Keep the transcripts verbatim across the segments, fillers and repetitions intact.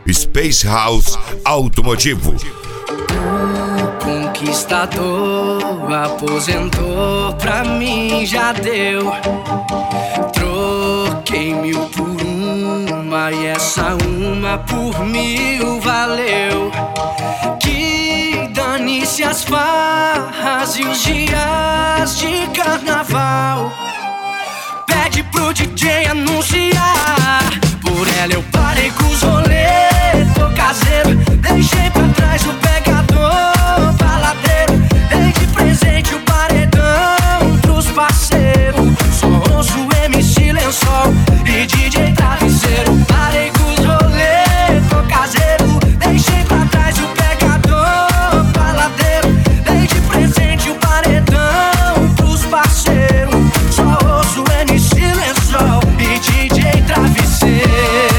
Space House Automotivo. O conquistador aposentou, pra mim já deu. Troquei mil por uma e essa uma por mil valeu. Que dane-se as farras e os dias de carnaval. Pede pro D J anunciar. Por ela eu parei com os rolês, tô caseiro. Deixei pra trás o pegador, baladeiro. Dei de presente o paredão pros parceiros. Só ouço M C Lençol e D J Travesseiro. Parei com os rolês, tô caseiro. Deixei pra trás o pegador, baladeiro. Dei de presente o paredão pros parceiros. Só ouço M C Lençol e D J Travesseiro.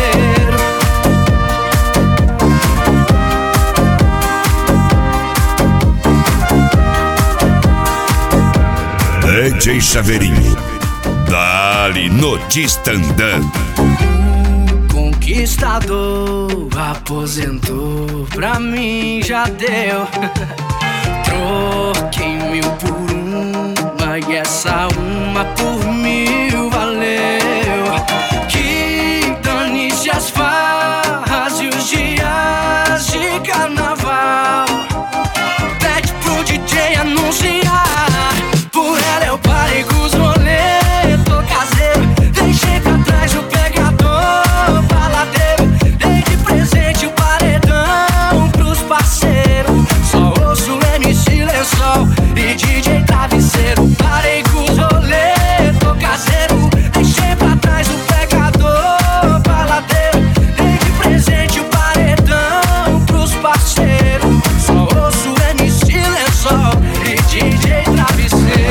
D J Chaveirinho, dali no Tistandã. O conquistador aposentou, pra mim já deu. Troquei mil por uma e essa uma por mil valeu. Que dane-se as farras e os dias de carnaval. Pede pro D J anunciar. Por ela eu parei com os rolês, tô caseiro. Deixei pra trás o pegador, baladeiro. Dei de presente o paredão pros parceiros. Só ouço M C Lençol e D J Travesseiro. Parei com os rolês, tô caseiro. Deixei pra trás o pegador, baladeiro. Dei de presente o paredão pros parceiros. Só ouço M C Lençol e D J Travesseiro.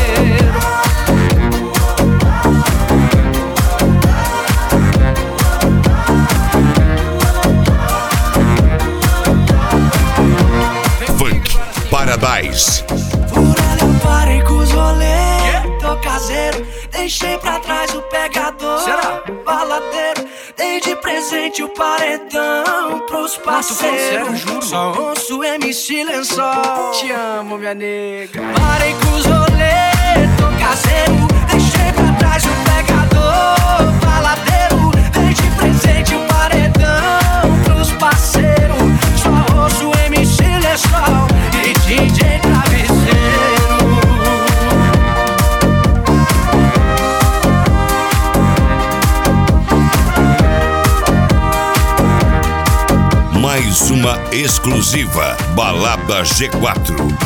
Funk Paradise. Por ela eu parei com os rolês, tô caseiro. Deixei pra trás o pegador, será? Baladeiro. Dei de presente o paredão pros parceiros. Só ouço M C Lençol. Te amo, minha nega. Parei com os rolês, tô caseiro. Deixei pra trás o pegador, baladeiro. Dei de presente o paredão pros parceiros. Só ouço M C Lençol e D J Travesseiro. Mais uma exclusiva Balada G quatro.